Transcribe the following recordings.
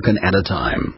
African at a time.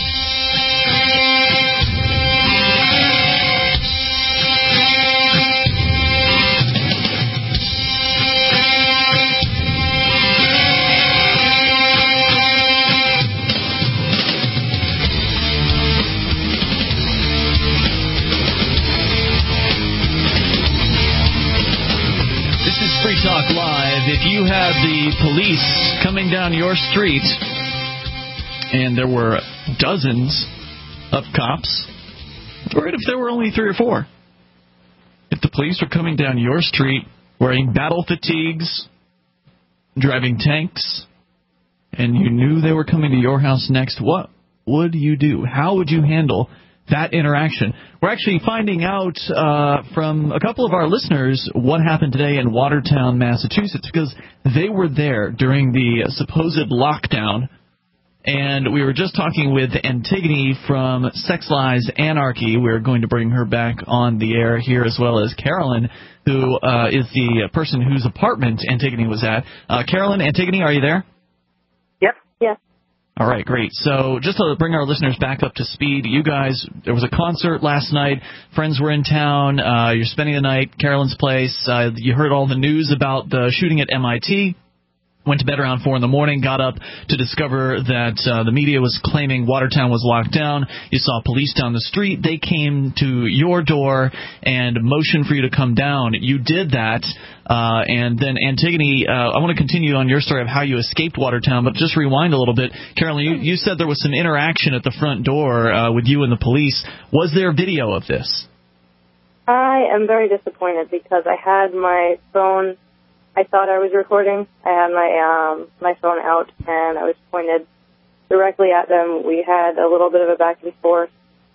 Free Talk Live. If you had the police coming down your street and there were dozens of cops, or if there were only 3 or 4, if the police were coming down your street wearing battle fatigues, driving tanks, and you knew they were coming to your house next, what would you do? How would you handle that interaction? We're actually finding out from a couple of our listeners what happened today in Watertown, Massachusetts, because they were there during the supposed lockdown. And we were just talking with Antigone from Sex Lies Anarchy. We're going to bring her back on the air here, as well as Carolyn, who is the person whose apartment Antigone was at. Carolyn, Antigone, are you there? Yep. Yes. All right, great. So just to bring our listeners back up to speed, you guys, there was a concert last night. Friends were in town. You're spending the night, Carolyn's place. You heard all the news about the shooting at MIT. Went to bed around 4 in the morning, got up to discover that the media was claiming Watertown was locked down. You saw police down the street. They came to your door and motioned for you to come down. You did that. And then, Antigone, I want to continue on your story of how you escaped Watertown, but just rewind a little bit. Carolyn, you said there was some interaction at the front door with you and the police. Was there video of this? I am very disappointed because I had my phone. I thought I was recording. I had my phone out, and I was pointed directly at them. We had a little bit of a back and forth,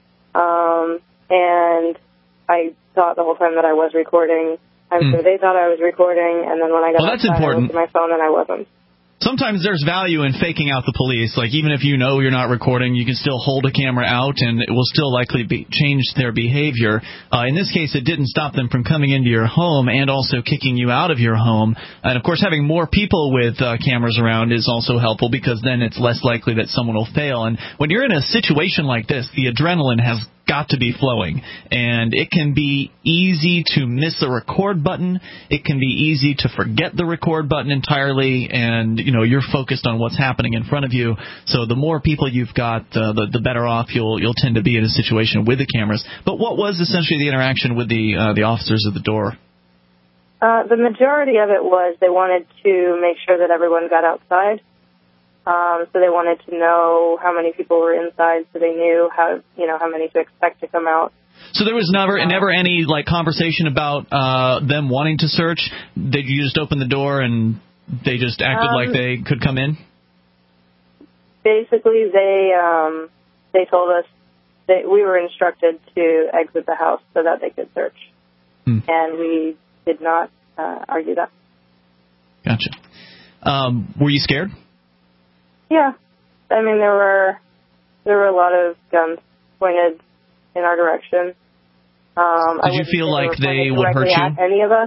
and I thought the whole time that I was recording. I'm sure they thought I was recording, and then when I got outside, I looked at my phone, and I wasn't. Sometimes there's value in faking out the police. Like, even if you know you're not recording, you can still hold a camera out, and it will still likely change their behavior. In this case, it didn't stop them from coming into your home and also kicking you out of your home. And, of course, having more people with cameras around is also helpful because then it's less likely that someone will fail. And when you're in a situation like this, the adrenaline has got to be flowing, and it can be easy to miss a record button. It can be easy to forget the record button entirely, and you're focused on what's happening in front of you. So the more people you've got, the better off you'll tend to be in a situation with the cameras. But what was essentially the interaction with the officers at the door? The majority of it was they wanted to make sure that everyone got outside. So they wanted to know how many people were inside, so they knew how many to expect to come out. So there was never any conversation about them wanting to search. Did you just open the door and they just acted like they could come in? Basically, they told us that we were instructed to exit the house so that they could search, and we did not argue that. Gotcha. Were you scared? Yeah, I mean there were a lot of guns pointed in our direction. Did you feel like they would hurt you? At any of us?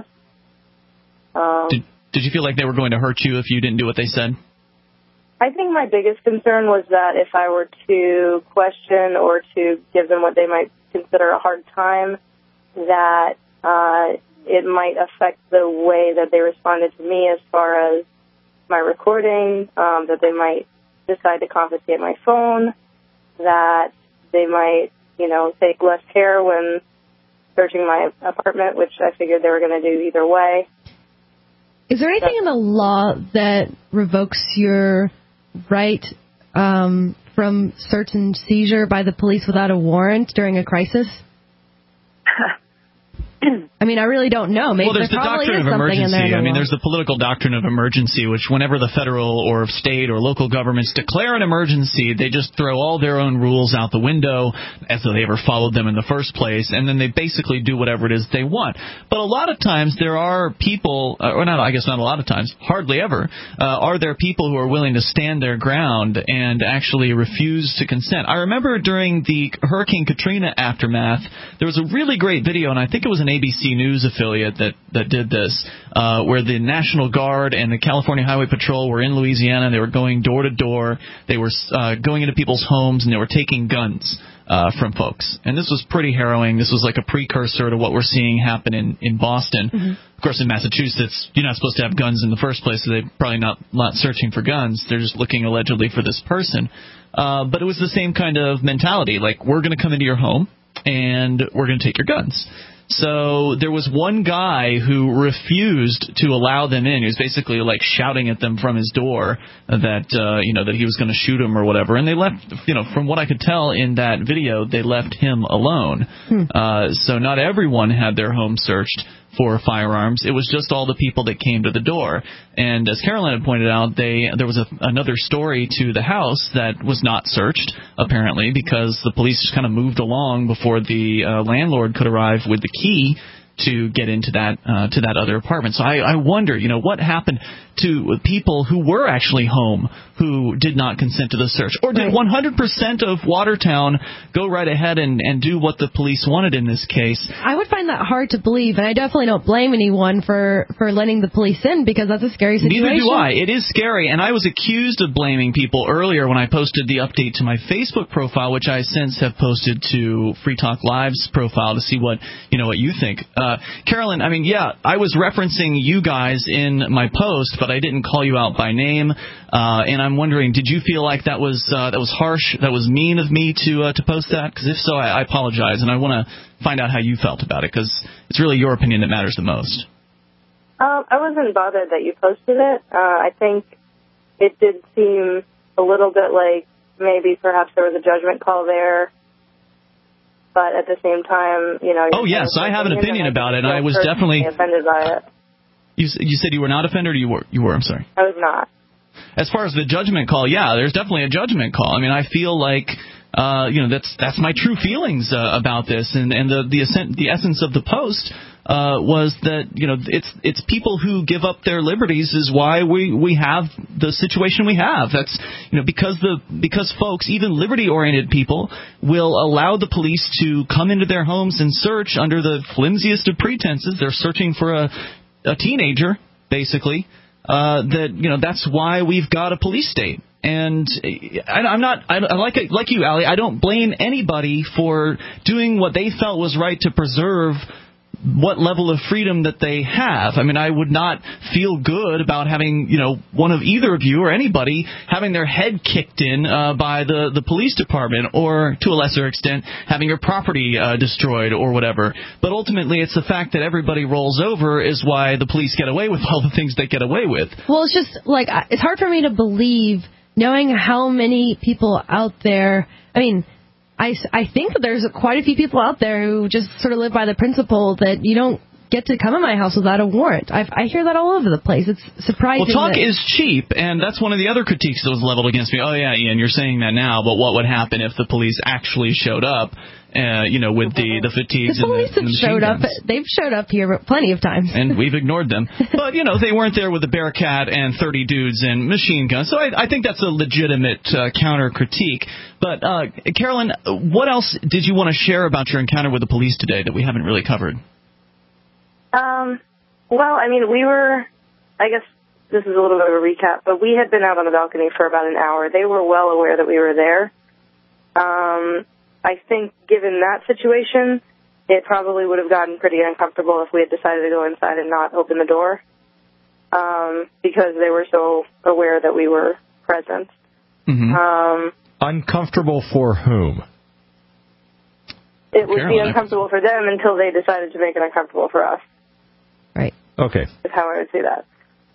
Did you feel like they were going to hurt you if you didn't do what they said? I think my biggest concern was that if I were to question or to give them what they might consider a hard time, that it might affect the way that they responded to me as far as my recording, that they might decide to confiscate my phone, that they might, take less care when searching my apartment, which I figured they were going to do either way. Is there anything in the law that revokes your right from search and seizure by the police without a warrant during a crisis? I mean, I really don't know. Maybe there's the doctrine of emergency. There's the political doctrine of emergency, which whenever the federal or state or local governments declare an emergency, they just throw all their own rules out the window as though they ever followed them in the first place, and then they basically do whatever it is they want. But a lot of times there are people, or not, I guess not a lot of times, hardly ever, are there people who are willing to stand their ground and actually refuse to consent. I remember during the Hurricane Katrina aftermath, there was a really great video, and I think it was an an ABC News affiliate that did this, where the National Guard and the California Highway Patrol were in Louisiana, and they were going door to door. They were going into people's homes, and they were taking guns from folks. And this was pretty harrowing. This was like a precursor to what we're seeing happen in Boston. Mm-hmm. Of course, in Massachusetts, you're not supposed to have guns in the first place, so they're probably not searching for guns. They're just looking allegedly for this person. But it was the same kind of mentality, like, we're going to come into your home, and we're going to take your guns. So there was one guy who refused to allow them in. He was basically like shouting at them from his door that that he was going to shoot him or whatever. And they left, from what I could tell in that video, they left him alone. So not everyone had their home searched for firearms. It was just all the people that came to the door. And as Carolyn had pointed out, there was another story to the house that was not searched, apparently, because the police just kind of moved along before the landlord could arrive with the key to get into that other apartment. So I wonder, what happened to people who were actually home who did not consent to the search? Or did 100% of Watertown go right ahead and do what the police wanted in this case? I would find that hard to believe, and I definitely don't blame anyone for letting the police in, because that's a scary situation. Neither do I. It is scary, and I was accused of blaming people earlier when I posted the update to my Facebook profile, which I since have posted to Free Talk Live's profile to see what you think. Carolyn, I was referencing you guys in my post, but I didn't call you out by name, and I'm wondering, did you feel like that was harsh, that was mean of me to post that? Because if so, I apologize, and I want to find out how you felt about it, because it's really your opinion that matters the most. I wasn't bothered that you posted it. I think it did seem a little bit like maybe perhaps there was a judgment call there. But at the same time, Oh, yes, I have an opinion about it, and I was definitely offended by it. You said you were not offended, or you were? I'm sorry. I was not. As far as the judgment call, yeah, there's definitely a judgment call. I feel like, that's my true feelings about this, and the essence of the post was that it's people who give up their liberties is why we have the situation we have. That's because folks, even liberty-oriented people, will allow the police to come into their homes and search under the flimsiest of pretenses. They're searching for a teenager, basically. That's why we've got a police state. And like you, Allie, I don't blame anybody for doing what they felt was right to preserve what level of freedom that they have. I would not feel good about having, one of either of you or anybody having their head kicked in by the police department, or to a lesser extent having your property destroyed or whatever. But ultimately, it's the fact that everybody rolls over is why the police get away with all the things they get away with. Well, it's just like, it's hard for me to believe, knowing how many people out there. I think that there's quite a few people out there who just sort of live by the principle that you don't get to come in my house without a warrant. I hear that all over the place. It's surprising. Well, talk is cheap, and that's one of the other critiques that was leveled against me. Oh, yeah, Ian, you're saying that now, but what would happen if the police actually showed up, with the fatigues and the machine guns? The police have showed up. They've showed up here plenty of times. And we've ignored them. But, they weren't there with a Bearcat and 30 dudes and machine guns. So I think that's a legitimate counter-critique. But, Carolyn, what else did you want to share about your encounter with the police today that we haven't really covered? We were, I guess this is a little bit of a recap, but we had been out on the balcony for about an hour. They were well aware that we were there. I think given that situation, it probably would have gotten pretty uncomfortable if we had decided to go inside and not open the door, because they were so aware that we were present. Mm-hmm. Uncomfortable for whom? It would be uncomfortable for them until they decided to make it uncomfortable for us. Right. Okay. That's how I would say that.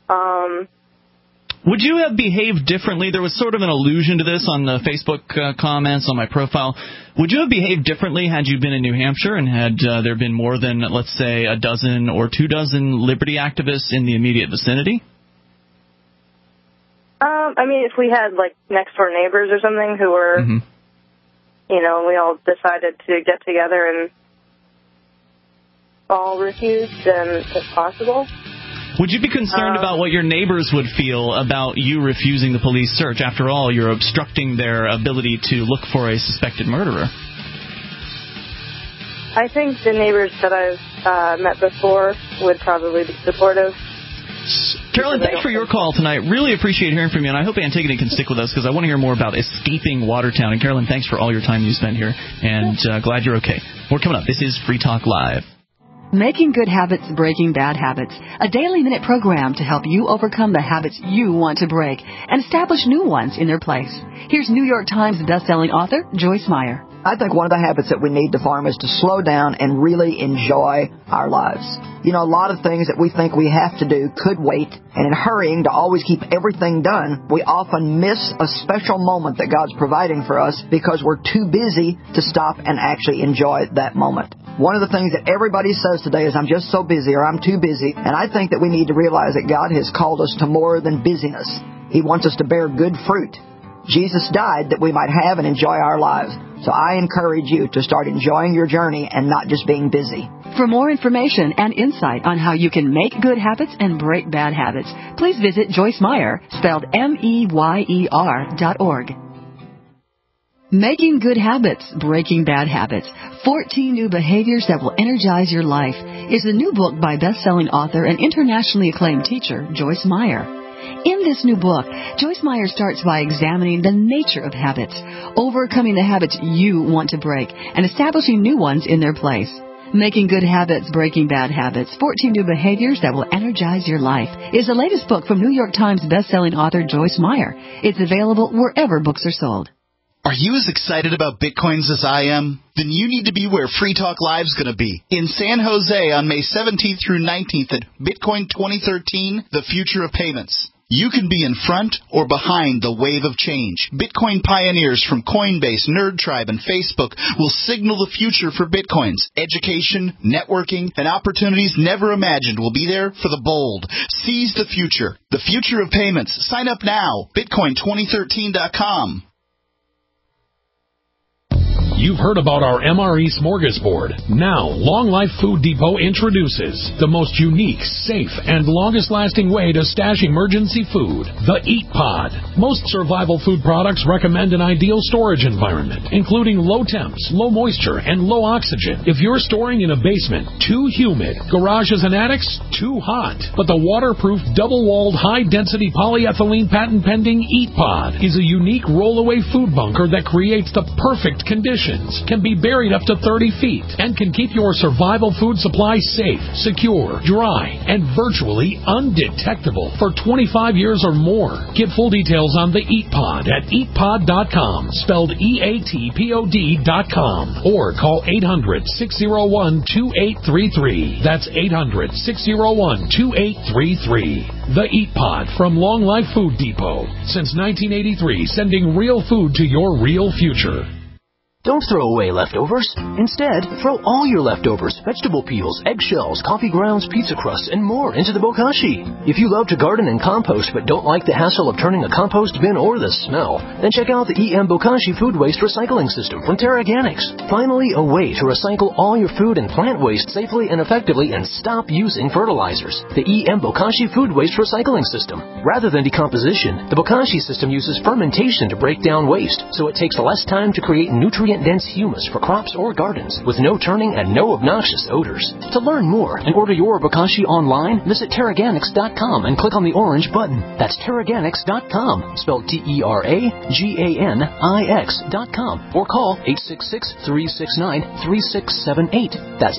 Would you have behaved differently? There was sort of an allusion to this on the Facebook comments on my profile. Would you have behaved differently had you been in New Hampshire and had there been more than, let's say, a dozen or 24 liberty activists in the immediate vicinity? If we had, next-door neighbors or something who were, and we all decided to get together and all refuse, then it's possible. Would you be concerned about what your neighbors would feel about you refusing the police search? After all, you're obstructing their ability to look for a suspected murderer. I think the neighbors that I've met before would probably be supportive. Carolyn, thanks for your call tonight. Really appreciate hearing from you, and I hope Antigone can stick with us because I want to hear more about escaping Watertown. And Carolyn, thanks for all your time you spent here, and glad you're okay. More coming up. This is Free Talk Live. Making Good Habits, Breaking Bad Habits, a daily minute program to help you overcome the habits you want to break and establish new ones in their place. Here's New York Times bestselling author Joyce Meyer. I think one of the habits that we need to form is to slow down and really enjoy our lives. You know, a lot of things that we think we have to do could wait, and in hurrying to always keep everything done, we often miss a special moment that God's providing for us because we're too busy to stop and actually enjoy that moment. One of the things that everybody says today is, I'm just so busy, or I'm too busy, and I think that we need to realize that God has called us to more than busyness. He wants us to bear good fruit. Jesus died that we might have and enjoy our lives. So I encourage you to start enjoying your journey and not just being busy. For more information and insight on how you can make good habits and break bad habits, please visit Joyce Meyer, spelled MEYER.org. Making Good Habits, Breaking Bad Habits, 14 New Behaviors That Will Energize Your Life is the new book by best-selling author and internationally acclaimed teacher Joyce Meyer. In this new book, Joyce Meyer starts by examining the nature of habits, overcoming the habits you want to break, and establishing new ones in their place. Making Good Habits, Breaking Bad Habits, 14 New Behaviors That Will Energize Your Life is the latest book from New York Times bestselling author Joyce Meyer. It's available wherever books are sold. Are you as excited about Bitcoins as I am? Then you need to be where Free Talk Live's going to be. In San Jose on May 17th through 19th at Bitcoin 2013, The Future of Payments. You can be in front or behind the wave of change. Bitcoin pioneers from Coinbase, NerdTribe, and Facebook will signal the future for Bitcoins. Education, networking, and opportunities never imagined will be there for the bold. Seize the future. The future of payments. Sign up now. Bitcoin2013.com. You've heard about our MRE Smorgasbord. Now, Long Life Food Depot introduces the most unique, safe, and longest-lasting way to stash emergency food, the Eat Pod. Most survival food products recommend an ideal storage environment, including low temps, low moisture, and low oxygen. If you're storing in a basement, too humid, garages and attics, too hot. But the waterproof, double-walled, high-density polyethylene patent-pending Eat Pod is a unique roll-away food bunker that creates the perfect conditions, can be buried up to 30 feet, and can keep your survival food supply safe, secure, dry, and virtually undetectable for 25 years or more. Get full details on the Eat Pod at eatpod.com, spelled EATPOD.com, or call 800-601-2833. That's 800-601-2833. The Eat Pod from Long Life Food Depot. Since 1983, sending real food to your real future. Don't throw away leftovers. Instead, throw all your leftovers, vegetable peels, eggshells, coffee grounds, pizza crusts, and more into the bokashi. If you love to garden and compost but don't like the hassle of turning a compost bin or the smell, then check out the EM Bokashi Food Waste Recycling System from Terraganics. Finally, a way to recycle all your food and plant waste safely and effectively and stop using fertilizers. The EM Bokashi Food Waste Recycling System. Rather than decomposition, the Bokashi system uses fermentation to break down waste, so it takes less time to create nutrient-dense humus for crops or gardens with no turning and no obnoxious odors. To learn more and order your Bokashi online, visit Terraganics.com and click on the orange button. That's Terraganics.com, spelled Terraganix.com, or call 866-369-3678. That's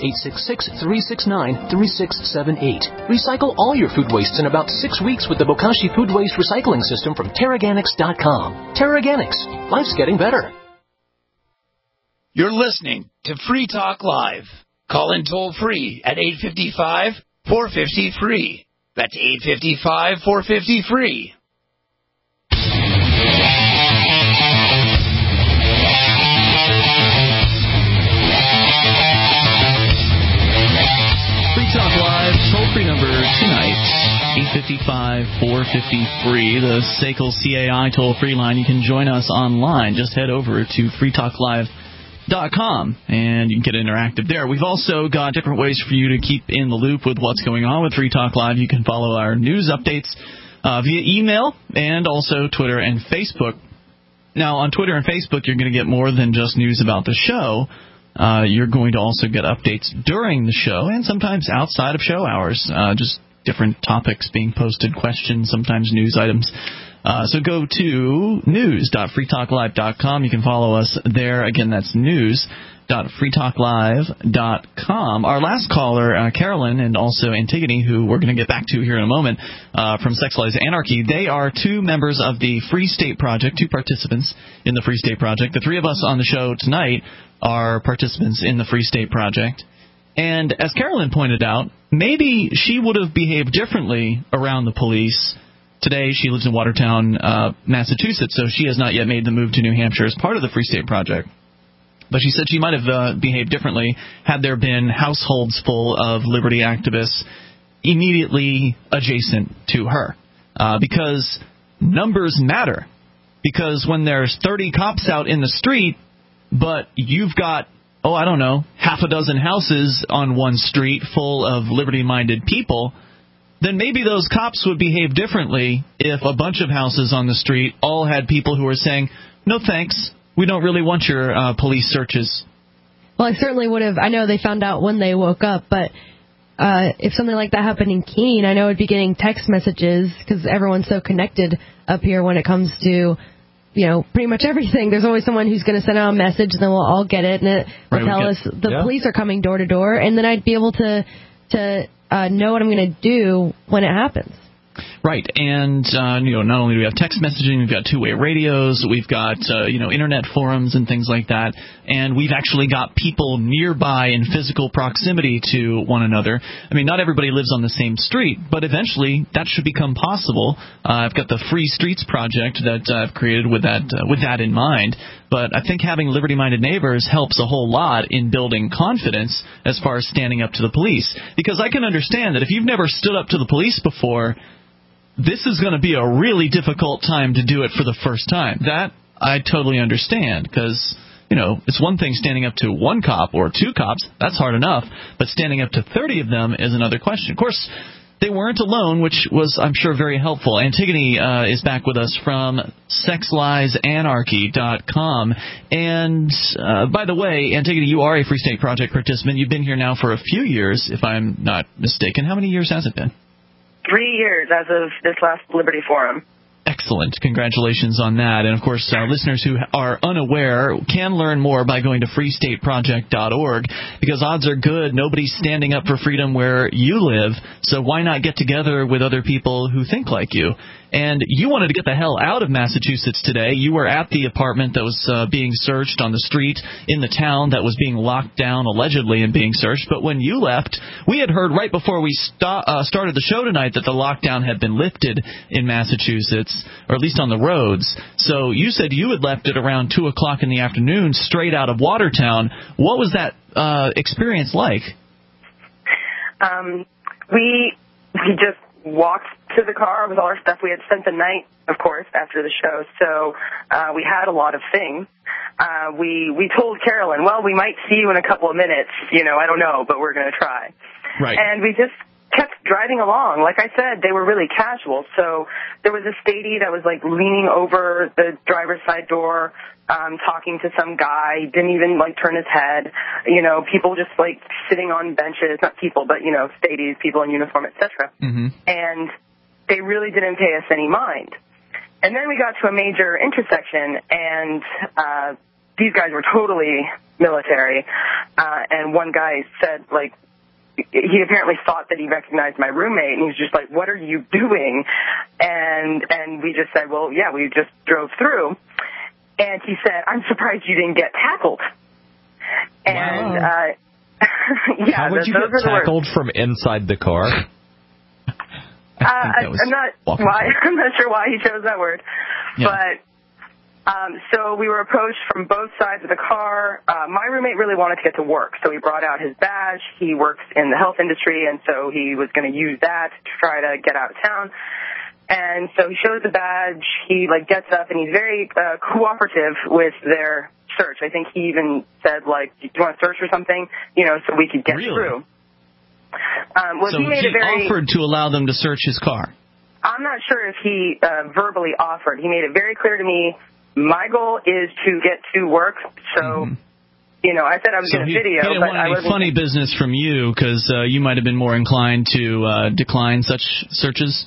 866-369-3678. Recycle all your food wastes in about 6 weeks with the Bokashi Food Waste Recycling System from Terraganics.com. Terraganics. Life's getting better. You're listening to Free Talk Live. Call in toll-free at 855-450-FREE. That's 855-450-FREE. Free Talk Live, toll-free number tonight, 855-450-FREE, the SACL CAI toll-free line. You can join us online. Just head over to freetalklive.com, and you can get interactive there. We've also got different ways for you to keep in the loop with what's going on with Free Talk Live. You can follow our news updates via email and also Twitter and Facebook. Now, on Twitter and Facebook, you're going to get more than just news about the show, You're going to also get updates during the show and sometimes outside of show hours, just different topics being posted, questions, sometimes news items. So go to news.freetalklive.com. You can follow us there. Again, that's news.freetalklive.com. Our last caller, Carolyn, and also Antigone, who we're going to get back to here in a moment, from Sex Lies Anarchy. They are two members of the Free State Project, two participants in the Free State Project. The three of us on the show tonight are participants in the Free State Project. And as Carolyn pointed out, maybe she would have behaved differently around the police. Today, she lives in Watertown, Massachusetts, so she has not yet made the move to New Hampshire as part of the Free State Project. But she said she might have behaved differently had there been households full of liberty activists immediately adjacent to her. Because numbers matter. Because when there's 30 cops out in the street, but you've got, half a dozen houses on one street full of liberty-minded people, then maybe those cops would behave differently if a bunch of houses on the street all had people who were saying, no thanks, we don't really want your police searches. Well, I certainly would have. I know they found out when they woke up, but if something like that happened in Keene, I know I'd be getting text messages because everyone's so connected up here when it comes to, pretty much everything. There's always someone who's going to send out a message, and then we'll all get it, and it will tell us the police are coming door to door, and then I'd be able to know what I'm going to do when it happens. Right, and not only do we have text messaging, we've got two-way radios, we've got internet forums and things like that, and we've actually got people nearby in physical proximity to one another. I mean, not everybody lives on the same street, but eventually that should become possible. I've got the Free Streets Project that I've created with that in mind. But I think having liberty-minded neighbors helps a whole lot in building confidence as far as standing up to the police. Because I can understand that if you've never stood up to the police before, this is going to be a really difficult time to do it for the first time. That I totally understand because, it's one thing standing up to one cop or two cops. That's hard enough. But standing up to 30 of them is another question. Of course, they weren't alone, which was, I'm sure, very helpful. Antigone is back with us from sexliesanarchy.com. And, by the way, Antigone, you are a Free State Project participant. You've been here now for a few years, if I'm not mistaken. How many years has it been? 3 years as of this last Liberty Forum. Excellent. Congratulations on that. And, of course, listeners who are unaware can learn more by going to freestateproject.org because odds are good nobody's standing up for freedom where you live, so why not get together with other people who think like you? And you wanted to get the hell out of Massachusetts today. You were at the apartment that was being searched on the street in the town that was being locked down allegedly and being searched. But when you left, we had heard right before we started the show tonight that the lockdown had been lifted in Massachusetts, or at least on the roads. So you said you had left at around 2 o'clock in the afternoon straight out of Watertown. What was that experience like? We just walked to the car with all our stuff. We had spent the night, of course, after the show, so we had a lot of things. We told Carolyn, well, we might see you in a couple of minutes, I don't know, but we're going to try. Right. And we just kept driving along. Like I said, they were really casual, so there was a statey that was, leaning over the driver's side door, talking to some guy, didn't even, turn his head. People just, sitting on benches, not people, but, stadies, people in uniform, etc. Mm-hmm. And they really didn't pay us any mind. And then we got to a major intersection, and these guys were totally military. And one guy said, he apparently thought that he recognized my roommate, and he was just like, what are you doing? And we just said, well, yeah, we just drove through. And he said, I'm surprised you didn't get tackled. And, wow. Yeah. How would you get tackled from inside the car? I'm not sure why he chose that word. Yeah. But, so we were approached from both sides of the car. My roommate really wanted to get to work, so he brought out his badge. He works in the health industry, and so he was going to use that to try to get out of town. And so he shows the badge. He, gets up, and he's very cooperative with their search. I think he even said, do you want to search for something? So we could get through. So he offered to allow them to search his car. I'm not sure if he verbally offered. He made it very clear to me, my goal is to get to work, so You know, I said I was going to video, he didn't but want I any wasn't. funny business from you because you might have been more inclined to decline such searches.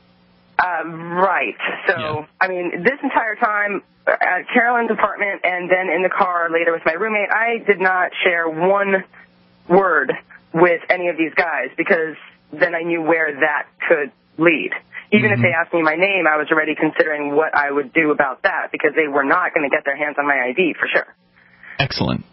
Right. So, I mean, this entire time at Carolyn's apartment and then in the car later with my roommate, I did not share one word with any of these guys because then I knew where that could lead. Even if they asked me my name, I was already considering what I would do about that because they were not going to get their hands on my ID for sure. Excellent.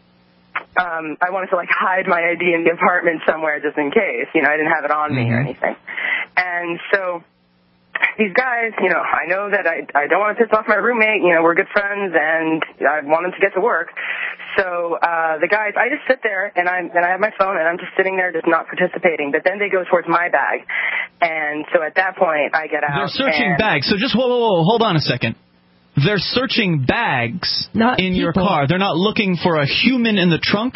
I wanted to, like, hide my ID in the apartment somewhere just in case. You know, I didn't have it on me or anything. And so these guys, you know, I know that I don't want to piss off my roommate. You know, we're good friends, and I want him to get to work. So the guys, I just sit there, and I have my phone, and I'm just sitting there just not participating. But then they go towards my bag. And so at that point, I get out. They're searching bags. So just whoa, hold on a second. They're searching bags in your car. They're not looking for a human in the trunk?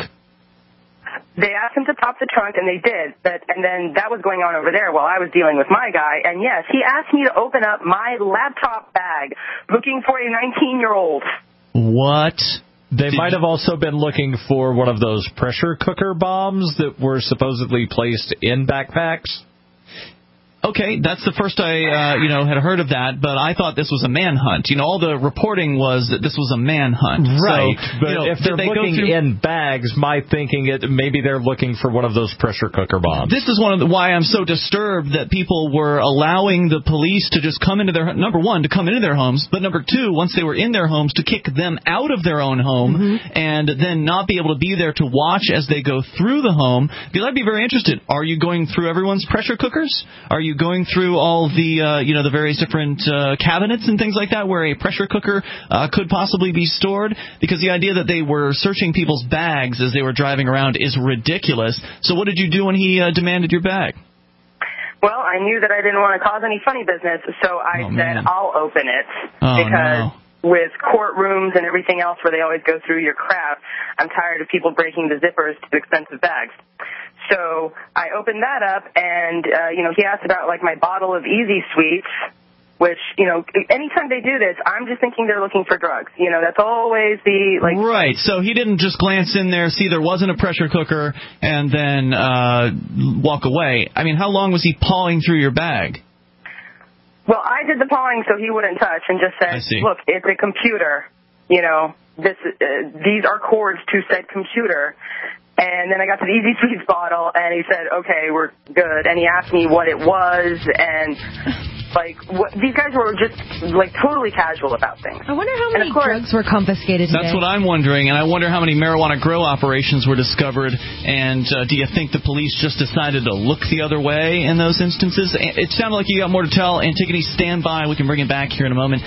They asked him to pop the trunk, and they did. And then that was going on over there while I was dealing with my guy. And, yes, he asked me to open up my laptop bag looking for a 19-year-old. What? They might have also been looking for one of those pressure cooker bombs that were supposedly placed in backpacks. Okay, that's the first I had heard of that, but I thought this was a manhunt. You know, all the reporting was that this was a manhunt. Right, so, but if they're looking in bags, my thinking maybe they're looking for one of those pressure cooker bombs. This is why I'm so disturbed that people were allowing the police to just come into their, number one, to come into their homes, but number two, once they were in their homes, to kick them out of their own home and then not be able to be there to watch as they go through the home. Because I'd be very interested. Are you going through everyone's pressure cookers? Are you going through all the the various different cabinets and things like that where a pressure cooker could possibly be stored? Because the idea that they were searching people's bags as they were driving around is ridiculous. So what did you do when he demanded your bag? Well, I knew that I didn't want to cause any funny business, so I said I'll open it because with courtrooms and everything else where they always go through your crap, I'm tired of people breaking the zippers to expensive bags. So I opened that up, and, he asked about, like, my bottle of Easy Sweets, which, anytime they do this, I'm just thinking they're looking for drugs. You know, that's always the, like... Right, so he didn't just glance in there, see there wasn't a pressure cooker, and then walk away. I mean, how long was he pawing through your bag? Well, I did the pawing so he wouldn't touch and just said, look, it's a computer. You know, these are cords to said computer. And then I got to the Easy Sweets bottle, and he said, okay, we're good. And he asked me what it was, and, these guys were just, totally casual about things. I wonder how many drugs were confiscated today. That's what I'm wondering, and I wonder how many marijuana grow operations were discovered, and do you think the police just decided to look the other way in those instances? It sounded like you got more to tell. Antigone, stand by. We can bring it back here in a moment.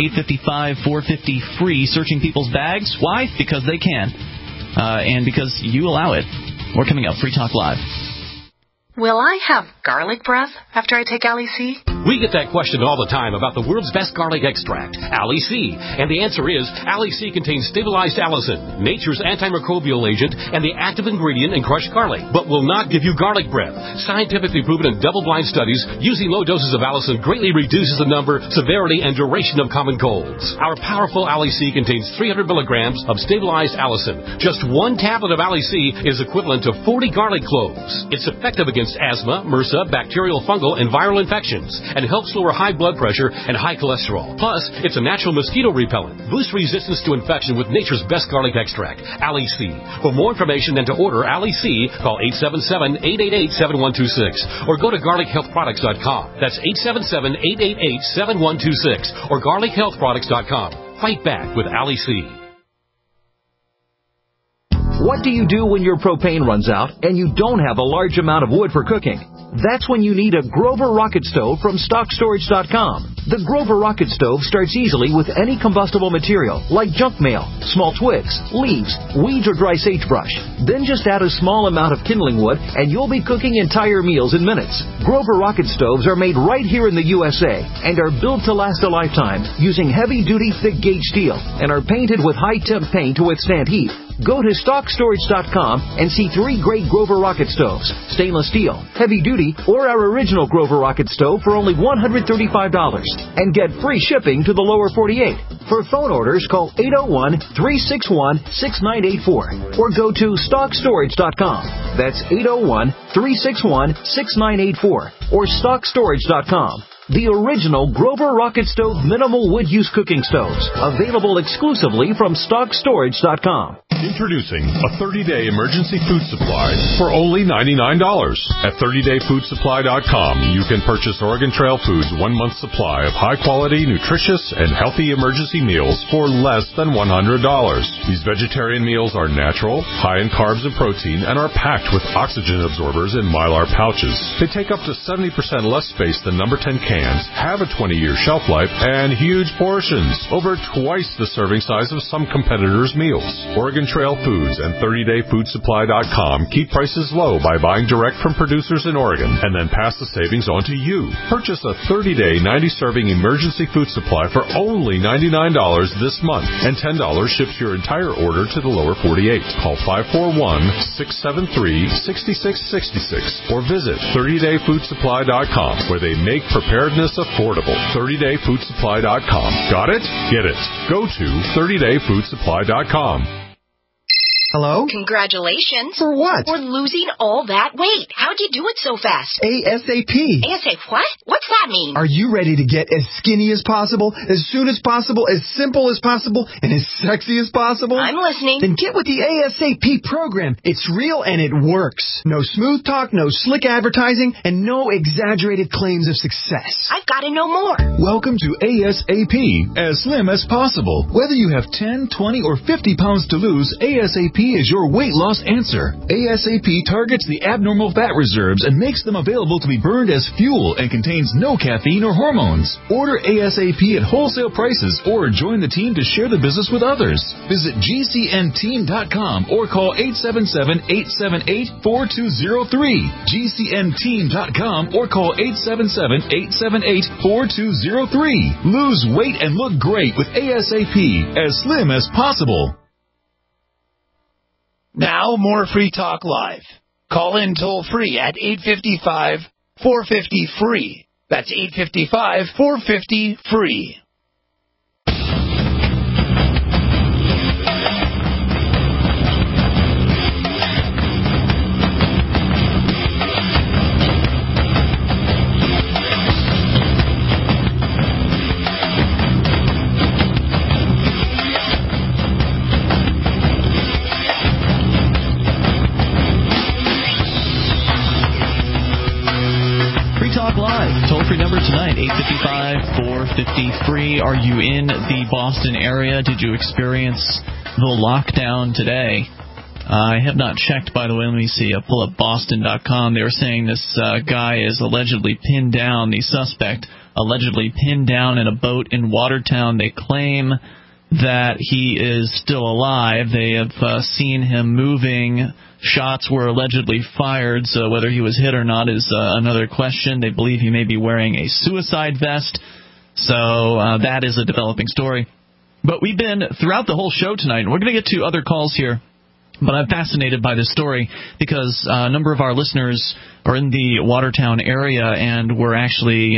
855-450-FREE, searching people's bags. Why? Because they can. And because you allow it. More coming up. Free Talk Live. Will I have garlic breath after I take Ali C? We get that question all the time about the world's best garlic extract, Ali C. And the answer is, Ali C contains stabilized allicin, nature's antimicrobial agent, and the active ingredient in crushed garlic, but will not give you garlic breath. Scientifically proven in double-blind studies, using low doses of allicin greatly reduces the number, severity, and duration of common colds. Our powerful Ali C contains 300 milligrams of stabilized allicin. Just one tablet of Ali C is equivalent to 40 garlic cloves. It's effective against asthma, MRSA, bacterial, fungal, and viral infections, and helps lower high blood pressure and high cholesterol. Plus, it's a natural mosquito repellent. Boost resistance to infection with nature's best garlic extract, Ali C. For more information and to order Ali C, call 877-888-7126 or go to garlichealthproducts.com. That's 877-888-7126 or garlichealthproducts.com. Fight back with Ali C. What do you do when your propane runs out and you don't have a large amount of wood for cooking? That's when you need a Grover Rocket Stove from StockStorage.com. The Grover Rocket Stove starts easily with any combustible material like junk mail, small twigs, leaves, weeds, or dry sagebrush. Then just add a small amount of kindling wood and you'll be cooking entire meals in minutes. Grover Rocket Stoves are made right here in the USA and are built to last a lifetime using heavy-duty thick-gauge steel and are painted with high-temp paint to withstand heat. Go to StockStorage.com and see 3 great Grover rocket stoves, stainless steel, heavy duty, or our original Grover rocket stove for only $135, and get free shipping to the lower 48. For phone orders, call 801-361-6984 or go to StockStorage.com. That's 801-361-6984 or StockStorage.com. The original Grover Rocket Stove Minimal Wood Use Cooking Stoves. Available exclusively from StockStorage.com. Introducing a 30-day emergency food supply for only $99. At 30dayfoodsupply.com, you can purchase Oregon Trail Foods' 1-month supply of high-quality, nutritious, and healthy emergency meals for less than $100. These vegetarian meals are natural, high in carbs and protein, and are packed with oxygen absorbers in Mylar pouches. They take up to 70% less space than number 10 cans, have a 20-year shelf life, and huge portions, over twice the serving size of some competitors' meals. Oregon Trail Foods and 30dayfoodsupply.com keep prices low by buying direct from producers in Oregon and then pass the savings on to you. Purchase a 30-day, 90-serving emergency food supply for only $99 this month, and $10 ships your entire order to the lower 48. Call 541-673-6666 or visit 30dayfoodsupply.com, where they make preparedness affordable. 30dayfoodsupply.com. Got it? Get it. Go to 30dayfoodsupply.com. Hello? Congratulations. For what? For losing all that weight. How'd you do it so fast? ASAP. ASAP what? What's that mean? Are you ready to get as skinny as possible, as soon as possible, as simple as possible, and as sexy as possible? I'm listening. Then get with the ASAP program. It's real and it works. No smooth talk, no slick advertising, and no exaggerated claims of success. I've got to know more. Welcome to ASAP, as slim as possible. Whether you have 10, 20, or 50 pounds to lose, ASAP is your weight loss answer. ASAP targets the abnormal fat reserves and makes them available to be burned as fuel and contains no caffeine or hormones. Order ASAP at wholesale prices or join the team to share the business with others. Visit GCNteam.com or call 877-878-4203. GCNteam.com or call 877-878-4203. Lose weight and look great with ASAP, as slim as possible. Now, more Free Talk Live. Call in toll-free at 855-450-FREE. That's 855-450-FREE. Toll-free number tonight, 855-450-FREE. Are you in the Boston area? Did you experience the lockdown today? I have not checked, by the way. Let me see. I'll pull up Boston.com. They were saying this guy is allegedly pinned down, the suspect, allegedly pinned down in a boat in Watertown. They claim that he is still alive. They have seen him moving. Shots were allegedly fired, so whether he was hit or not is another question. They believe he may be wearing a suicide vest, so that is a developing story. But we've been throughout the whole show tonight, and we're going to get to other calls here, but I'm fascinated by this story because a number of our listeners are in the Watertown area and were actually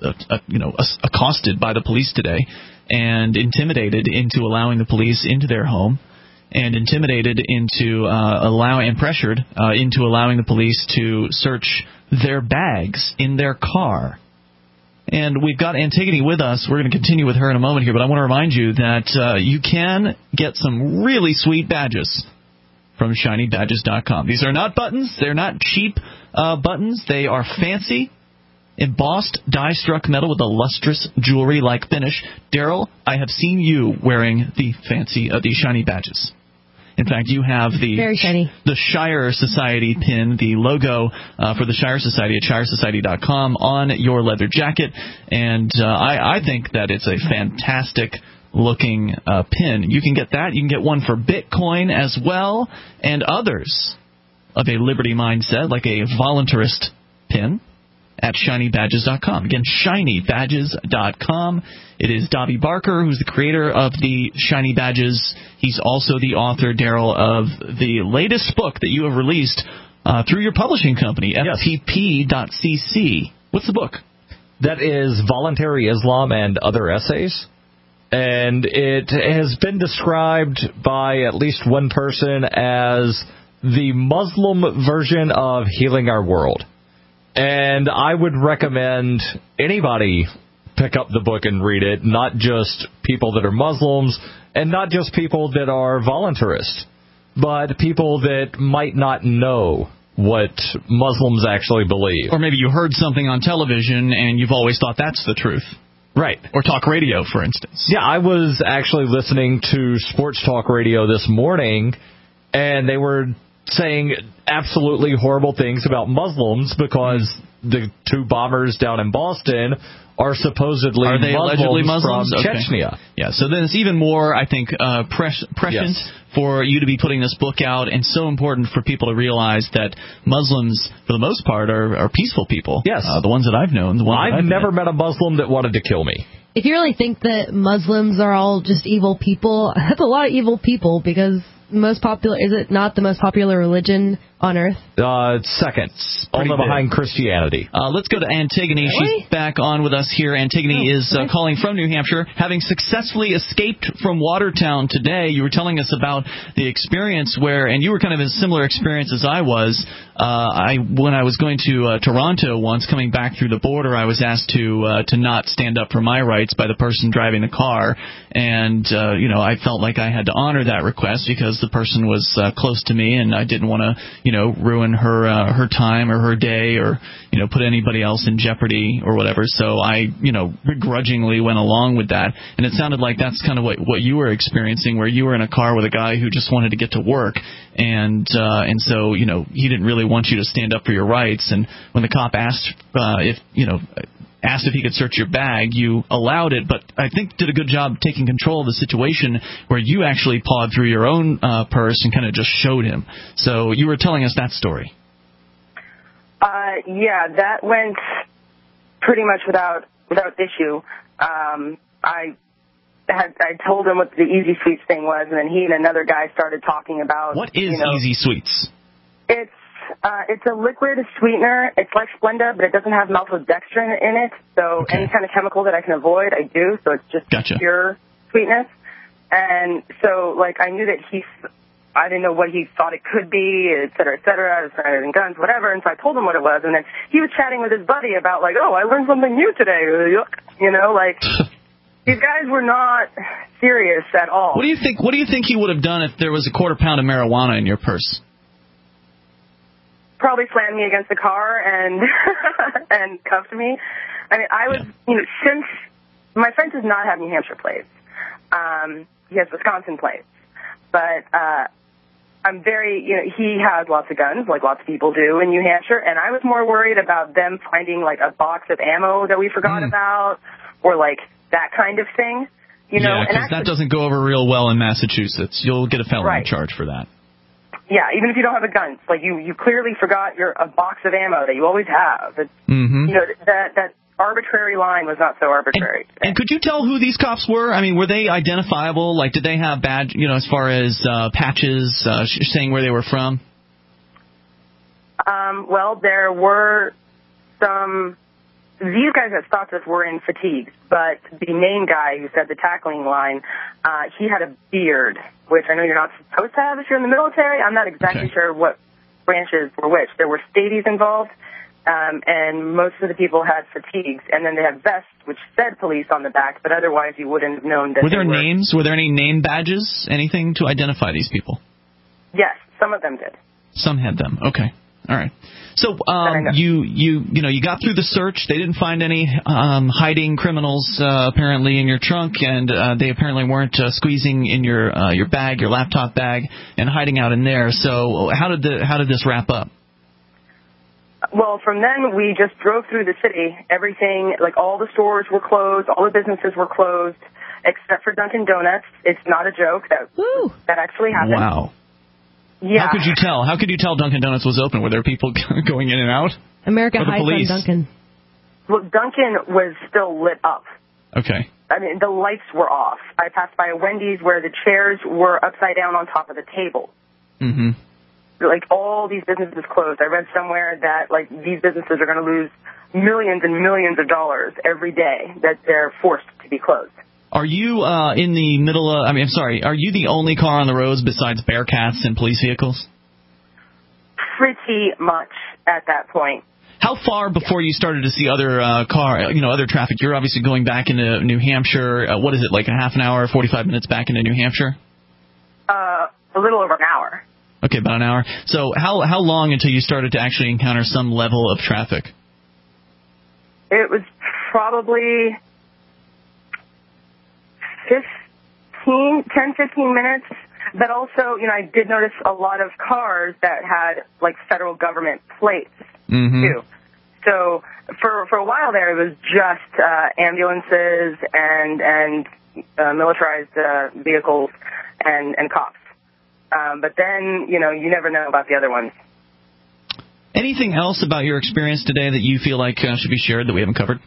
accosted by the police today and intimidated into allowing the police into their home, and intimidated into pressured into allowing the police to search their bags in their car. And we've got Antigone with us. We're going to continue with her in a moment here, but I want to remind you that you can get some really sweet badges from ShinyBadges.com. These are not buttons. They're not cheap buttons. They are fancy, embossed, die-struck metal with a lustrous jewelry-like finish. Daryl, I have seen you wearing the the shiny badges. In fact, you have the Shire Society pin, the logo for the Shire Society at ShireSociety.com on your leather jacket, and I think that it's a fantastic looking pin. You can get that. You can get one for Bitcoin as well, and others of a liberty mindset, like a voluntarist pin. at shinybadges.com. Again, shinybadges.com. It is Dobby Barker, who's the creator of the Shiny Badges. He's also the author, Daryl, of the latest book that you have released through your publishing company, FTP.cc. What's the book? That is Voluntary Islam and Other Essays. And it has been described by at least one person as the Muslim version of Healing Our World. And I would recommend anybody pick up the book and read it, not just people that are Muslims and not just people that are voluntarists, but people that might not know what Muslims actually believe. Or maybe you heard something on television and you've always thought that's the truth. Right. Or talk radio, for instance. Yeah, I was actually listening to sports talk radio this morning, and they were saying absolutely horrible things about Muslims because the two bombers down in Boston are supposedly allegedly Muslims from Chechnya. Yeah, so then it's even more, I think, prescient for you to be putting this book out, and so important for people to realize that Muslims, for the most part, are peaceful people. Yes. The ones that I've known. I've never met a Muslim that wanted to kill me. If you really think that Muslims are all just evil people, that's a lot of evil people, because most popular, is it not the most popular religion on earth? Second, only behind Christianity. Let's go to Antigone. Really? She's back on with us here. Antigone is calling from New Hampshire, having successfully escaped from Watertown today. You were telling us about the experience where, and you were kind of in a similar experience as I was. When I was going to Toronto once, coming back through the border, I was asked to not stand up for my rights by the person driving the car, and I felt like I had to honor that request because the person was close to me, and I didn't want to ruin her time or her day, or put anybody else in jeopardy or whatever. So I begrudgingly went along with that, and it sounded like that's kind of what you were experiencing, where you were in a car with a guy who just wanted to get to work, and so he didn't really want you to stand up for your rights. And when the cop asked if he could search your bag, you allowed it, but I think did a good job taking control of the situation where you actually pawed through your own purse and kind of just showed him. So you were telling us that story. Yeah, that went pretty much without issue. I told him what the Easy Sweets thing was, and then he and another guy started talking about... What is Easy Sweets? It's a liquid sweetener. It's like Splenda, but it doesn't have maltodextrin in it. So any kind of chemical that I can avoid, I do. So it's just pure sweetness. And so, I knew that I didn't know what he thought it could be, et cetera, et cetera. I was trying to guns, whatever. And so I told him what it was. And then he was chatting with his buddy about, oh, I learned something new today. These guys were not serious at all. What do you think he would have done if there was a quarter pound of marijuana in your purse? Probably slammed me against the car and and cuffed me. I mean, I was, since my friend does not have New Hampshire plates. He has Wisconsin plates. But I'm very, he has lots of guns, like lots of people do in New Hampshire, and I was more worried about them finding, a box of ammo that we forgot about, or, that kind of thing. Yeah, because that doesn't go over real well in Massachusetts. You'll get a felony charge for that. Yeah, even if you don't have a gun, you clearly forgot a box of ammo that you always have. It's, that arbitrary line was not so arbitrary. And could you tell who these cops were? I mean, were they identifiable? Did they have badge? As far as patches saying where they were from? Well, there were some. These guys that stopped us were in fatigues, but the main guy who said the tackling line, he had a beard, which I know you're not supposed to have if you're in the military. I'm not exactly sure what branches were which. There were staties involved, and most of the people had fatigues, and then they had vests, which said police on the back, but otherwise you wouldn't have known that. Were there names? Were there any name badges? Anything to identify these people? Yes, some of them did. Some had them. Okay. All right. So you got through the search. They didn't find any hiding criminals apparently in your trunk, and they apparently weren't squeezing in your bag, your laptop bag, and hiding out in there. So how did this wrap up? Well, from then we just drove through the city. Everything, all the stores were closed, all the businesses were closed, except for Dunkin' Donuts. It's not a joke. That actually happened. Wow. Yeah. How could you tell Dunkin' Donuts was open? Were there people going in and out? America hides on Dunkin'. Well, Dunkin' was still lit up. Okay. I mean, the lights were off. I passed by a Wendy's where the chairs were upside down on top of the table. Mm-hmm. Like, all these businesses closed. I read somewhere that, like, these businesses are going to lose millions and millions of dollars every day that they're forced to be closed. Are you in the middle of, are you the only car on the roads besides Bearcats and police vehicles? Pretty much at that point. How far before you started to see other other traffic? You're obviously going back into New Hampshire. What is it, like a half an hour, 45 minutes back into New Hampshire? A little over an hour. Okay, about an hour. So how long until you started to actually encounter some level of traffic? It was probably 10, 15 minutes. But also, I did notice a lot of cars that had, like, federal government plates, too. So for a while there, it was just ambulances and militarized vehicles and cops. But then, you never know about the other ones. Anything else about your experience today that you feel like should be shared that we haven't covered?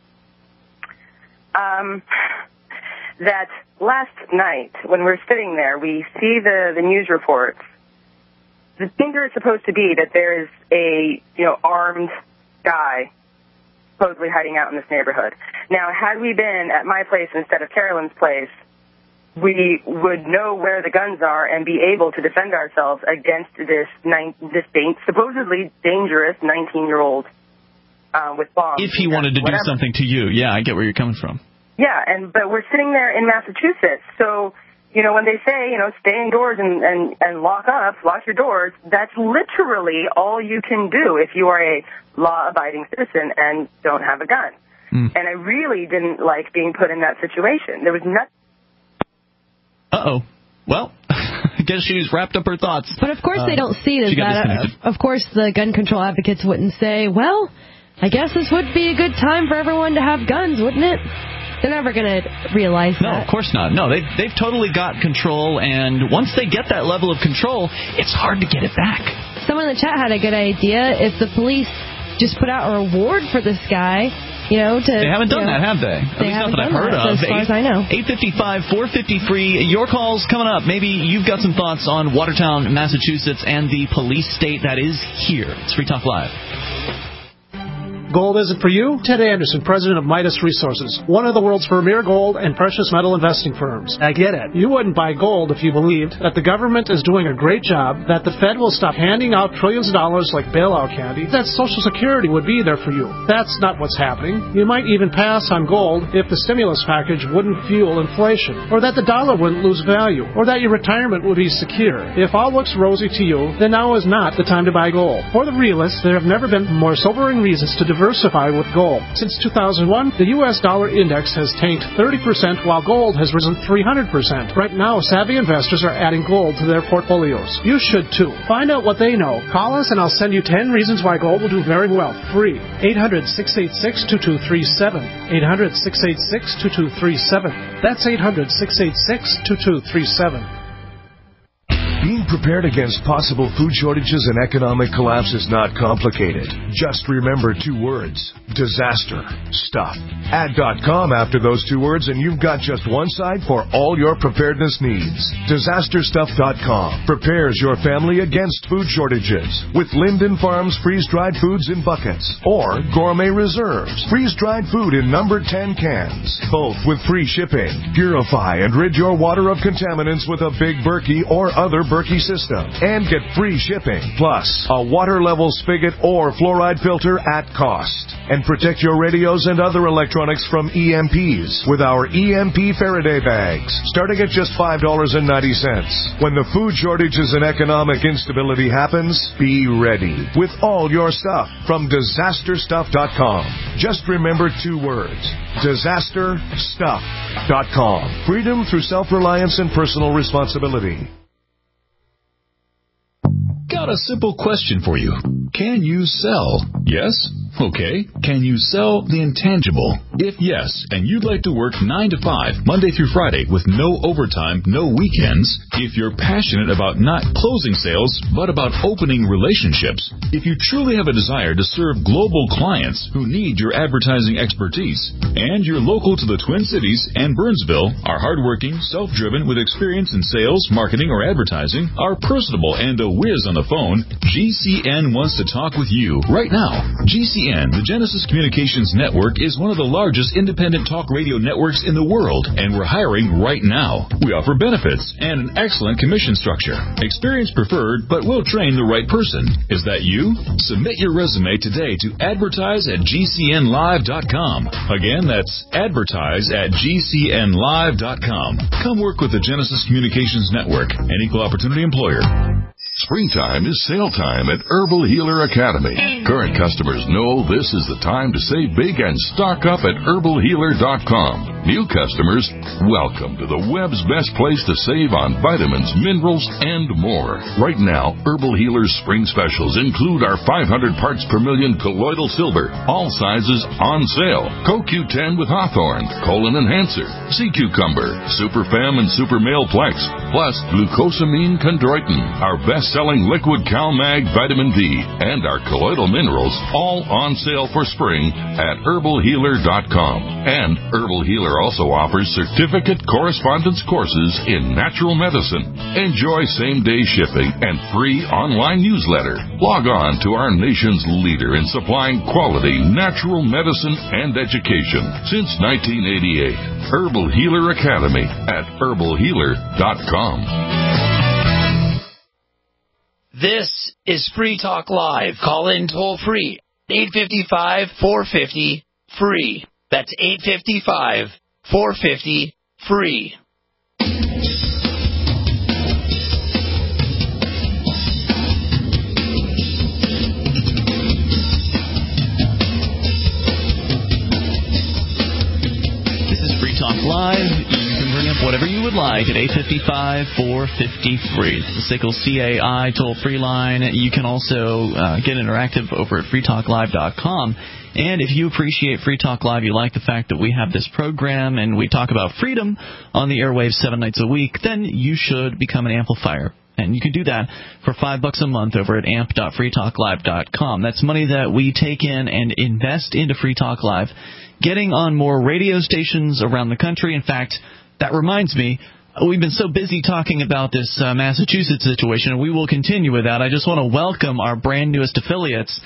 That last night, when we're sitting there, we see the news reports. The finger is supposed to be that there is a, armed guy supposedly hiding out in this neighborhood. Now, had we been at my place instead of Carolyn's place, we would know where the guns are and be able to defend ourselves against this supposedly dangerous 19-year-old with bombs. If he wanted to do something to you. Yeah, I get where you're coming from. Yeah, but we're sitting there in Massachusetts, so, when they say, stay indoors and lock your doors, that's literally all you can do if you are a law-abiding citizen and don't have a gun. And I really didn't like being put in that situation. There was nothing. Uh-oh. Well, I guess she's wrapped up her thoughts. But of course they don't see it as that. Of course the gun control advocates wouldn't say, well, I guess this would be a good time for everyone to have guns, wouldn't it? They're never going to realize that. No, of course not. No, they've totally got control, and once they get that level of control, it's hard to get it back. Someone in the chat had a good idea. If the police just put out a reward for this guy, they haven't done that, have they? At least not that I've heard of. As far as I know. 855-450 free. Your call's coming up. Maybe you've got some thoughts on Watertown, Massachusetts, and the police state that is here. It's Free Talk Live. Gold isn't for you? Ted Anderson, president of Midas Resources, one of the world's premier gold and precious metal investing firms. I get it. You wouldn't buy gold if you believed that the government is doing a great job, that the Fed will stop handing out trillions of dollars like bailout candy, that Social Security would be there for you. That's not what's happening. You might even pass on gold if the stimulus package wouldn't fuel inflation, or that the dollar wouldn't lose value, or that your retirement would be secure. If all looks rosy to you, then now is not the time to buy gold. For the realists, there have never been more sobering reasons to diversify with gold. Since 2001, the U.S. dollar index has tanked 30%, while gold has risen 300%. Right now, savvy investors are adding gold to their portfolios. You should too. Find out what they know. Call us and I'll send you 10 reasons why gold will do very well. Free. 800-686-2237. 800-686-2237. That's 800-686-2237. Being prepared against possible food shortages and economic collapse is not complicated. Just remember 2 words. Disaster stuff. Add .com after those 2 words and you've got just one site for all your preparedness needs. DisasterStuff.com prepares your family against food shortages with Linden Farms freeze-dried foods in buckets or Gourmet Reserves freeze-dried food in number 10 cans, both with free shipping. Purify and rid your water of contaminants with a Big Berkey or other Berkey system and get free shipping, plus a water level spigot or fluoride filter at cost. And protect your radios and other electronics from EMPs with our EMP Faraday bags, starting at just $5.90. When the food shortages and economic instability happens, be ready with all your stuff from DisasterStuff.com. Just remember 2 words. DisasterStuff.com. Freedom through self-reliance and personal responsibility. Go got a simple question for you. Can you sell? Yes? Okay. Can you sell the intangible? If yes, and you'd like to work 9 to 5, Monday through Friday, with no overtime, no weekends, if you're passionate about not closing sales, but about opening relationships, if you truly have a desire to serve global clients who need your advertising expertise, and you're local to the Twin Cities and Burnsville, are hardworking, self-driven, with experience in sales, marketing, or advertising, are personable and a whiz on the phone, GCN wants to talk with you right now. GCN, the Genesis Communications Network, is one of the largest independent talk radio networks in the world, and we're hiring right now. We offer benefits and an excellent commission structure. Experience preferred, but we'll train the right person. Is that you? Submit your resume today to advertise@gcnlive.com. Again, that's advertise@gcnlive.com. Come work with the Genesis Communications Network, an equal opportunity employer. Springtime is sale time at Herbal Healer Academy. Current customers know this is the time to save big and stock up at herbalhealer.com. New customers, welcome to the web's best place to save on vitamins, minerals, and more. Right now, Herbal Healer's spring specials include our 500 parts per million colloidal silver, all sizes on sale, CoQ10 with Hawthorne, Colon Enhancer, Sea Cucumber, Super Fem and Super Male Plex, plus glucosamine chondroitin, our best-selling liquid CalMag vitamin D, and our colloidal minerals, all on sale for spring at herbalhealer.com. And Herbal Healer also offers certificate correspondence courses in natural medicine. Enjoy same-day shipping and free online newsletter. Log on to our nation's leader in supplying quality natural medicine and education since 1988. Herbal Healer Academy at herbalhealer.com. This is Free Talk Live. Call in toll free. 855-450-FREE. That's 855-450-FREE. This is Free Talk Live. You can bring up whatever you would like at 855-450-FREE. It's the SICKLE CAI toll-free line. You can also get interactive over at freetalklive.com. And if you appreciate Free Talk Live, you like the fact that we have this program and we talk about freedom on the airwaves 7 nights a week, then you should become an amplifier. And you can do that for $5 a month over at amp.freetalklive.com. That's money that we take in and invest into Free Talk Live, getting on more radio stations around the country. In fact, that reminds me, we've been so busy talking about this Massachusetts situation, and we will continue with that. I just want to welcome our brand newest affiliates.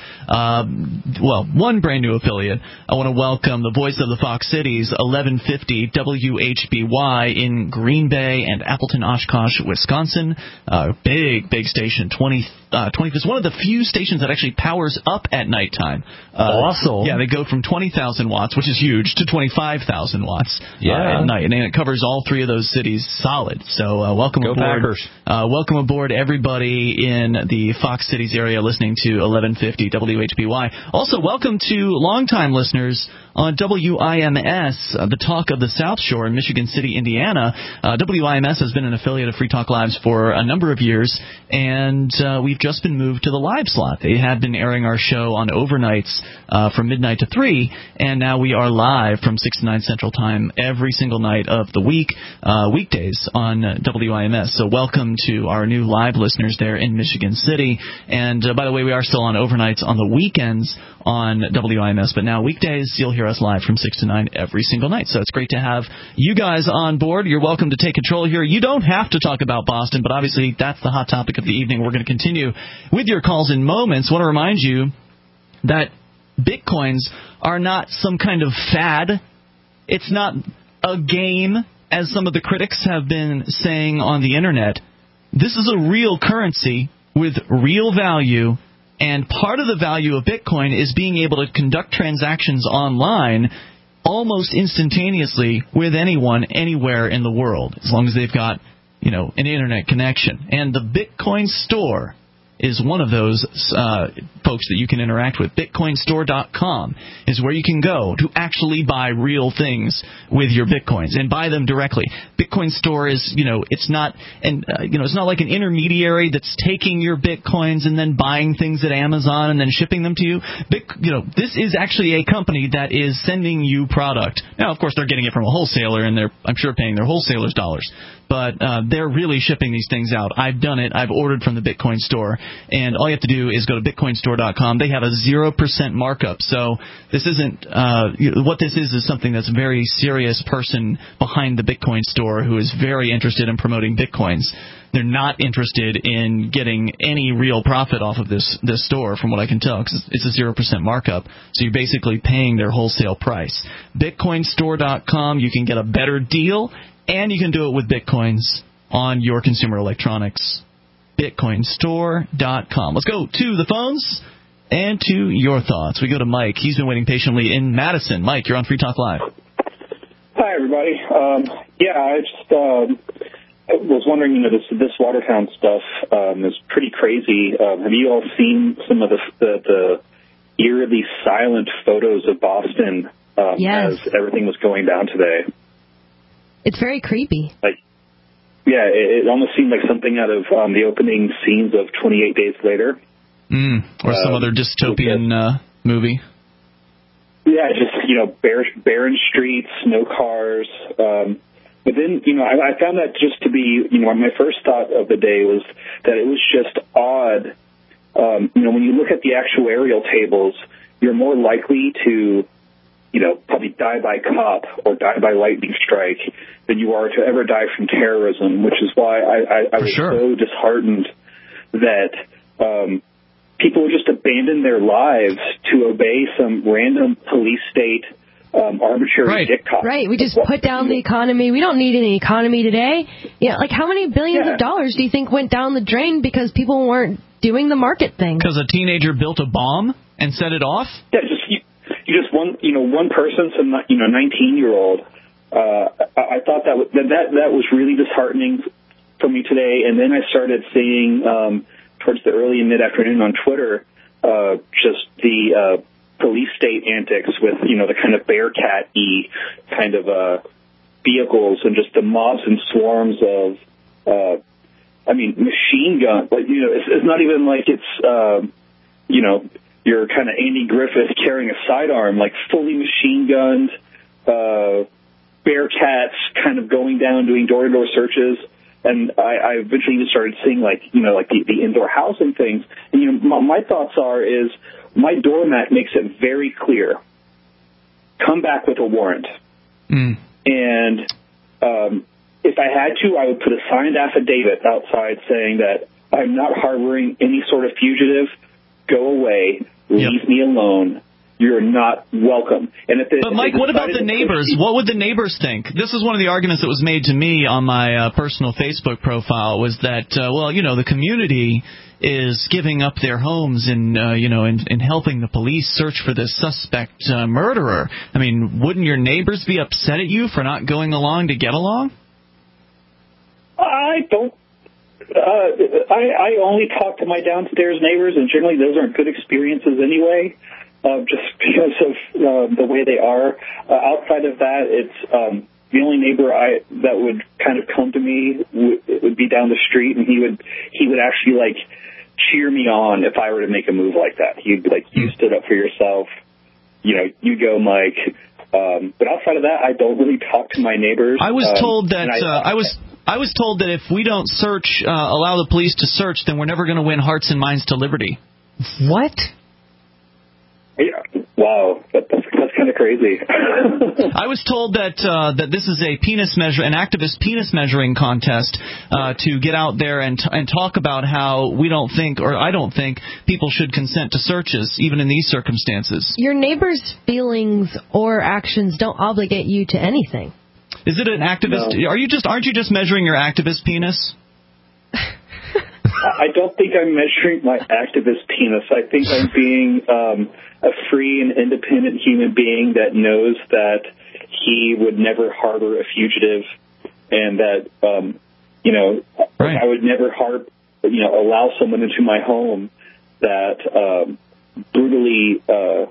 One brand new affiliate. I want to welcome the voice of the Fox Cities, 1150 WHBY in Green Bay and Appleton, Oshkosh, Wisconsin. Big station, 20. It's one of the few stations that actually powers up at nighttime. Awesome. Yeah, they go from 20,000 watts, which is huge, to 25,000 watts at night, and it covers all three of those cities solid. So welcome Go aboard. Packers. Welcome aboard, everybody in the Fox Cities area listening to 1150 WHBY. Also, welcome to longtime listeners on WIMS, the talk of the South Shore in Michigan City, Indiana. WIMS has been an affiliate of Free Talk Lives for a number of years, and we've just been moved to the live slot. They had been airing our show on overnights from midnight to 3, and now we are live from 6 to 9 Central Time every single night of the week, weekdays on WIMS. So welcome to our new live listeners there in Michigan City. And by the way, we are still on overnights on the weekends on WIMS, but now weekdays you'll hear us live from 6 to 9 every single night. So it's great to have you guys on board. You're welcome to take control here. You don't have to talk about Boston, but obviously that's the hot topic of the evening. We're going to continue with your calls in moments. I want to remind you that Bitcoins are not some kind of fad. It's not a game, as some of the critics have been saying on the Internet. This is a real currency with real value, and part of the value of Bitcoin is being able to conduct transactions online almost instantaneously with anyone, anywhere in the world, as long as they've got, an Internet connection. And the Bitcoin store is one of those folks that you can interact with. BitcoinStore.com is where you can go to actually buy real things with your Bitcoins and buy them directly. Bitcoin Store is, it's not like an intermediary that's taking your Bitcoins and then buying things at Amazon and then shipping them to you. This is actually a company that is sending you product. Now, of course, they're getting it from a wholesaler, and they're, I'm sure, paying their wholesalers dollars. But they're really shipping these things out. I've done it. I've ordered from the Bitcoin Store, and all you have to do is go to BitcoinStore.com. They have a 0% markup. So this isn't what this is something that's a very serious person behind the Bitcoin Store who is very interested in promoting Bitcoins. They're not interested in getting any real profit off of this store, from what I can tell, because it's a 0% markup. So you're basically paying their wholesale price. BitcoinStore.com, you can get a better deal, and you can do it with Bitcoins on your consumer electronics. BitcoinStore.com. Let's go to the phones and to your thoughts. We go to Mike. He's been waiting patiently in Madison. Mike, you're on Free Talk Live. Hi, everybody. I just was wondering, this Watertown stuff is pretty crazy. Have you all seen some of the eerily silent photos of Boston yes. as everything was going down today? It's very creepy. It almost seemed like something out of the opening scenes of 28 Days Later. Or some other dystopian movie. Yeah, just, barren streets, no cars. But then, I found that just to be, my first thought of the day was that it was just odd. When you look at the actuarial tables, you're more likely to, probably die by cop or die by lightning strike than you are to ever die from terrorism, which is why I was so disheartened that people would just abandon their lives to obey some random police state arbitrary dictator. Right. We just put down the economy. We don't need any economy today. How many billions of dollars do you think went down the drain because people weren't doing the market thing? Because a teenager built a bomb and set it off? Yeah, just one person, some 19-year-old. I thought that was really disheartening for me today. And then I started seeing towards the early and mid-afternoon on Twitter just the police state antics with, the kind of Bearcat-y kind of vehicles and just the mobs and swarms of, machine gun. It's not even like it's, you're kind of Andy Griffith carrying a sidearm, like fully machine gunned, Bearcats kind of going down, doing door-to-door searches. And I eventually even started seeing, the indoor housing things. And, my thoughts is my doormat makes it very clear. Come back with a warrant. And if I had to, I would put a signed affidavit outside saying that I'm not harboring any sort of fugitive. Go away. Leave me alone. You're not welcome. But, Mike, what about the neighbors? What would the neighbors think? This is one of the arguments that was made to me on my personal Facebook profile, was that, the community is giving up their homes and helping the police search for this suspect murderer. I mean, wouldn't your neighbors be upset at you for not going along to get along? I don't. I only talk to my downstairs neighbors, and generally those aren't good experiences anyway. Just because of the way they are. Outside of that, it's the only neighbor that would kind of come to me would be down the street, and he would actually cheer me on if I were to make a move like that. He'd be like, "You stood up for yourself. You go, Mike." But outside of that, I don't really talk to my neighbors. I was told that I was told that if we don't allow the police to search, then we're never going to win hearts and minds to liberty. What? Yeah. Wow, that's kind of crazy. I was told that this is an activist penis measuring contest to get out there and talk about how I don't think people should consent to searches even in these circumstances. Your neighbor's feelings or actions don't obligate you to anything. Is it an activist? No. Aren't you just measuring your activist penis? I don't think I'm measuring my activist penis. I think I'm being a free and independent human being that knows that he would never harbor a fugitive, and that I would never allow someone into my home that brutally,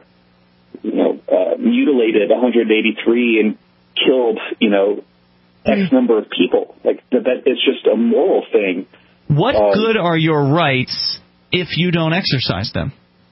mutilated 183 and killed, X number of people. Like that, it's just a moral thing. What good are your rights if you don't exercise them?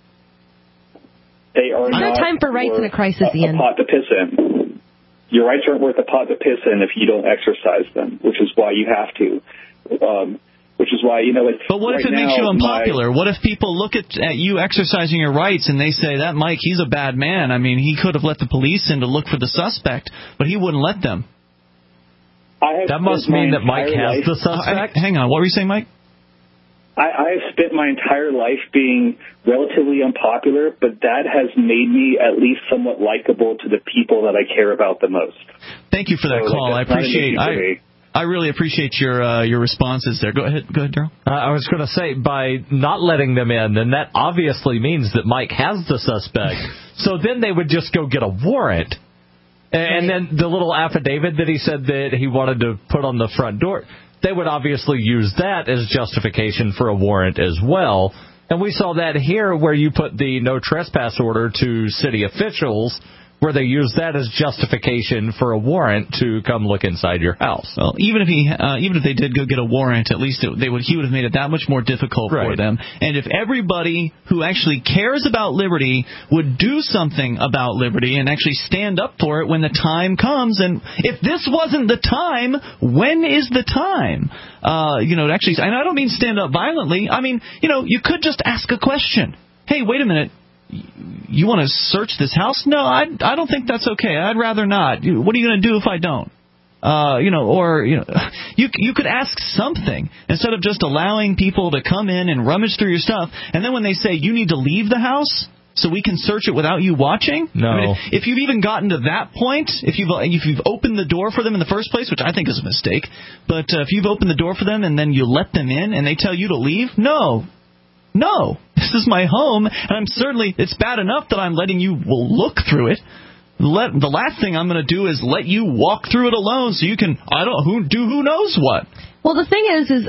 They are There's no time for rights in a crisis, Ian. A pot to piss in. Your rights aren't worth a pot to piss in if you don't exercise them, which is why you have to. Which is why, But what if it makes you unpopular? What if people look at you exercising your rights and they say, that Mike, he's a bad man. I mean, he could have let the police in to look for the suspect, but he wouldn't let them. That must mean that Mike has the suspect? Hang on, what were you saying, Mike? I have spent my entire life being relatively unpopular, but that has made me at least somewhat likable to the people that I care about the most. Thank you for that call. I appreciate I really appreciate your responses there. Go ahead, Daryl. I was going to say, by not letting them in, then that obviously means that Mike has the suspect. So then they would just go get a warrant. And then the little affidavit that he said that he wanted to put on the front door, they would obviously use that as justification for a warrant as well. And we saw that here where you put the no trespass order to city officials, where they use that as justification for a warrant to come look inside your house. Well, even if they did go get a warrant, at least he would have made it that much more difficult for them. And if everybody who actually cares about liberty would do something about liberty and actually stand up for it when the time comes, and if this wasn't the time, when is the time? Actually, and I don't mean stand up violently. I mean, you could just ask a question. Hey, wait a minute. You want to search this house? No, I don't think that's okay. I'd rather not. What are you going to do if I don't? You could ask something instead of just allowing people to come in and rummage through your stuff. And then when they say you need to leave the house so we can search it without you watching? No. I mean, if you've even gotten to that point, if you've opened the door for them in the first place, which I think is a mistake, but if you've opened the door for them and then you let them in and they tell you to leave, No, this is my home, and it's bad enough that I'm letting you look through it. The last thing I'm going to do is let you walk through it alone so you can, who knows what. Well, the thing is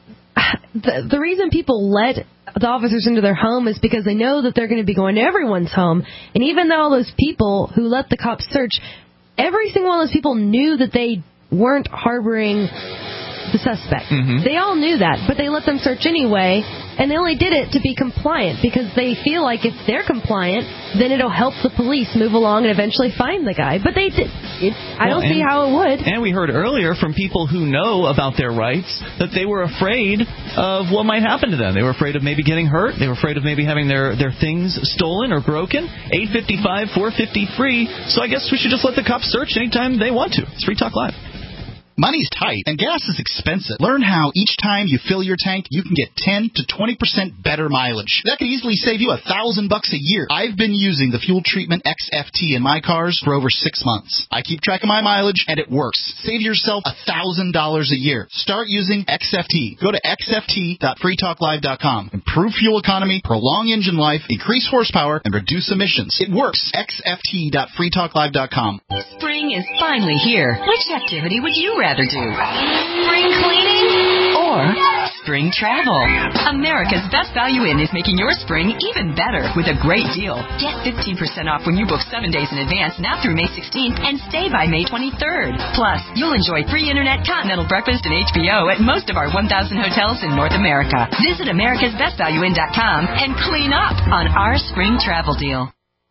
the reason people let the officers into their home is because they know that they're going to be going to everyone's home. And even though those people who let the cops search, every single one of those people knew that they weren't harboring the suspect. Mm-hmm. They all knew that, but they let them search anyway, and they only did it to be compliant because they feel like if they're compliant, then it'll help the police move along and eventually find the guy. But they did. I don't see how it would. And we heard earlier from people who know about their rights that they were afraid of what might happen to them. They were afraid of maybe getting hurt. They were afraid of maybe having their things stolen or broken. 855-450-FREE. So I guess we should just let the cops search anytime they want to. It's Free Talk Live. Money's tight, and gas is expensive. Learn how each time you fill your tank, you can get 10 to 20% better mileage. That could easily save you $1,000 a year. I've been using the Fuel Treatment XFT in my cars for over 6 months. I keep track of my mileage, and it works. Save yourself $1,000 a year. Start using XFT. Go to xft.freetalklive.com. Improve fuel economy, prolong engine life, increase horsepower, and reduce emissions. It works. xft.freetalklive.com. Spring is finally here. Which activity would you rather do? Spring cleaning or spring travel? America's Best Value Inn is making your spring even better with a great deal. Get 15% off when you book 7 days in advance now through May 16th and stay by May 23rd. Plus, you'll enjoy free internet, continental breakfast, and HBO at most of our 1,000 hotels in North America. Visit americasbestvalueinn.com and clean up on our spring travel deal.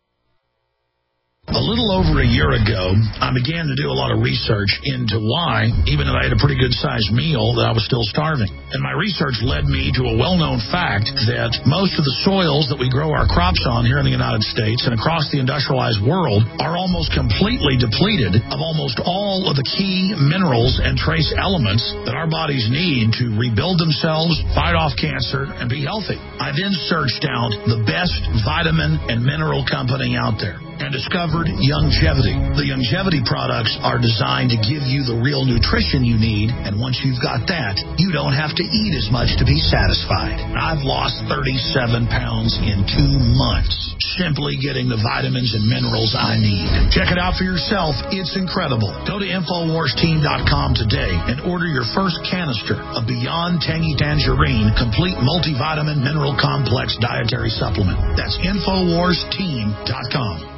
A little over a year ago, I began to do a lot of research into why, even though I had a pretty good-sized meal, that I was still starving. And my research led me to a well-known fact that most of the soils that we grow our crops on here in the United States and across the industrialized world are almost completely depleted of almost all of the key minerals and trace elements that our bodies need to rebuild themselves, fight off cancer, and be healthy. I then searched out the best vitamin and mineral company out there. and discovered Youngevity. The Youngevity products are designed to give you the real nutrition you need, and once you've got that, you don't have to eat as much to be satisfied. I've lost 37 pounds in 2 months, simply getting the vitamins and minerals I need. Check it out for yourself. It's incredible. Go to InfoWarsTeam.com today and order your first canister of Beyond Tangy Tangerine Complete Multivitamin Mineral Complex Dietary Supplement. That's InfoWarsTeam.com.